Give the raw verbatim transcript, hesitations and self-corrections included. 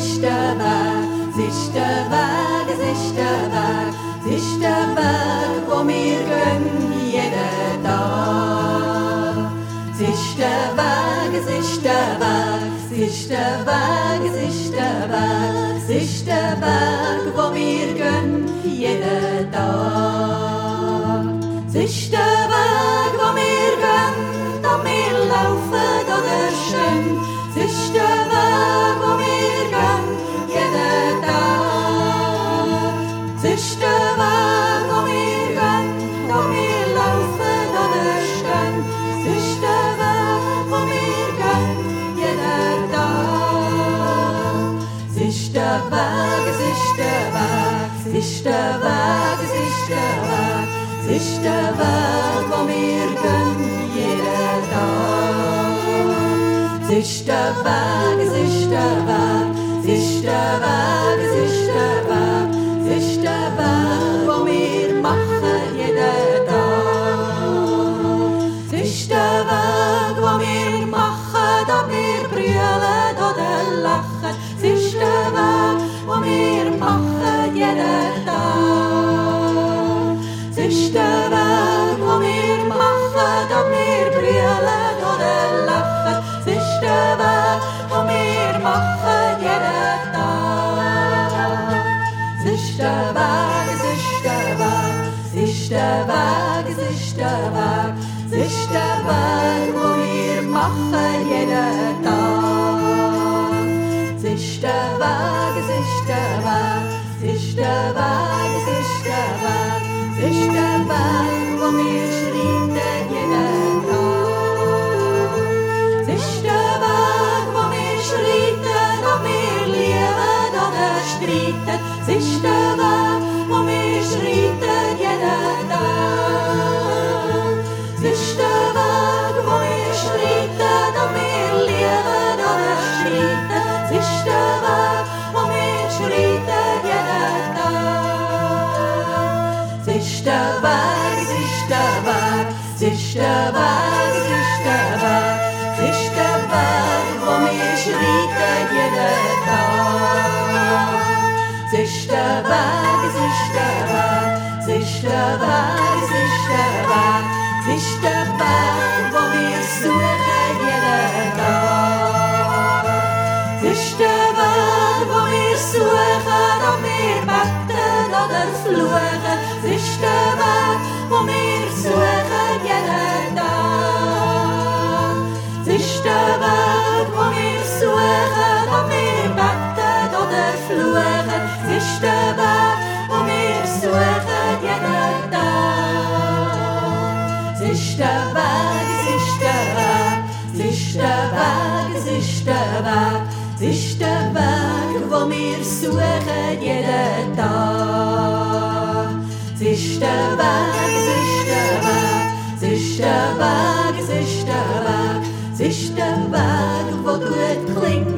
ist der Weg, es ist der Weg, es ist der Weg, es ist der Weg, wo wir gehen jeden Tag. Es ist der Weg, es ist der Weg, es ist der Weg, es ist der Weg, es ist der Weg, wo wir gehen jeden Tag. Es ist der Weg, wo wir gehen, ob wir laufen oder stehen. Es ist der Weg, wo wir gehen jeden Tag. Es ist der Weg, wo wir gehen, ob wir laufen oder stehen. Es ist der Weg, wo wir gehen jeden Tag. Es ist der Weg, es ist der Weg, es ist der Weg, es ist der Weg. Es ist der Weg, wo wir gehen jeden Tag. Es ist der Weg, es ist der Weg, es ist der Weg, es ist der Weg, es ist der Weg, wo wir machen jeden Tag. Es ist der Weg, wo wir machen, ob wir brüllen oder lachen. Es ist der Weg, wo wir machen jeden Tag. Es ist der Weg, wo wir machen, ob wir brüllen oder lachen. Es ist der Weg, wo wir machen jeden Tag. Es ist der Weg, es ist der Weg, es ist der Weg, es ist der Weg, es ist der Weg, wo wir machen jeden Tag. Es ist der Weg, es ist der Weg, es ist der Weg, es ist der Weg, es ist der Weg, wo wir schreiten jeden Tag. Es ist der Weg, wo wir schreiten, ob wir lieben oder streiten. Es ist der Weg, wo wir schreiten jeden Tag. Es ist der Weg, wo wir schreiten, ob wir lieben oder streiten. Es ist der Weg, wo wir schreiten jeden Tag. Es ist der Weg, es ist der Weg, es ist der Weg, es ist der Weg, es ist der Weg, wo wir schreiten jeden Tag. Es ist der Weg, es ist der Weg, es ist der Weg, es ist der Weg, es ist der Weg, wo wir suchen jeden Tag. Es ist der Weg, wo wir suchen, ob wir beten oder fluchen. Es ist der Weg, wo wir suchen jeden Tag. Es ist der Weg, wo wir suchen, ob wir beten oder fluchen. Es ist der Weg, wo wir suchen jeden Tag. Es ist der Weg, es ist der Weg, es ist der Weg, es ist der Weg, es ist der Weg, wo wir suchen jeden Tag. Es ist der Weg, es ist der Weg, es ist der Weg, es ist der Weg, es ist der Weg, wo gut klingt.